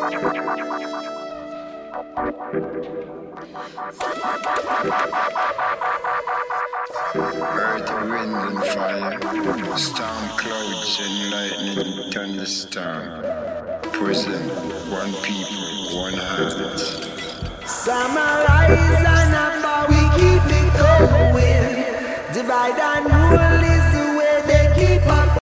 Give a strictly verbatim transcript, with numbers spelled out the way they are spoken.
Earth, wind and fire, storm clouds and lightning, thunderstorm. Prison, one people, one heart. Summarize and after we keep it going. Divide and rule